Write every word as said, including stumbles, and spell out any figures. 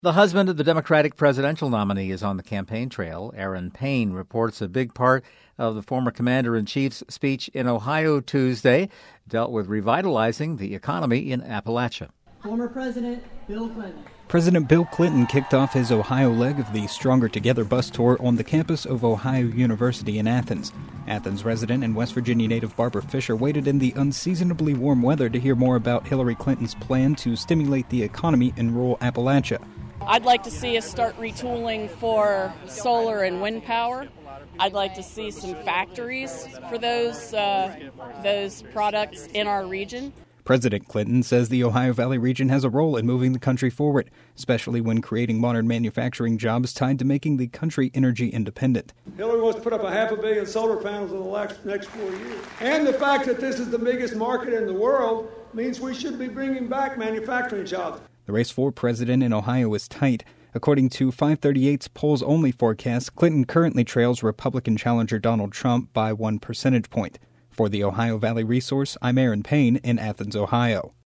The husband of the Democratic presidential nominee is on the campaign trail. Aaron Payne reports a big part of the former commander-in-chief's speech in Ohio Tuesday dealt with revitalizing the economy in Appalachia. Former President Bill Clinton. President Bill Clinton kicked off his Ohio leg of the Stronger Together bus tour on the campus of Ohio University in Athens. Athens resident and West Virginia native Barbara Fisher waited in the unseasonably warm weather to hear more about Hillary Clinton's plan to stimulate the economy in rural Appalachia. I'd like to see us start retooling for solar and wind power. I'd like to see some factories for those uh, those products in our region. President Clinton says the Ohio Valley region has a role in moving the country forward, especially when creating modern manufacturing jobs tied to making the country energy independent. Hillary wants to put up a half a billion solar panels in the next four years. And the fact that this is the biggest market in the world means we should be bringing back manufacturing jobs. The race for president in Ohio is tight. According to five thirty-eight's polls-only forecast, Clinton currently trails Republican challenger Donald Trump by one percentage point. For the Ohio Valley Resource, I'm Aaron Payne in Athens, Ohio.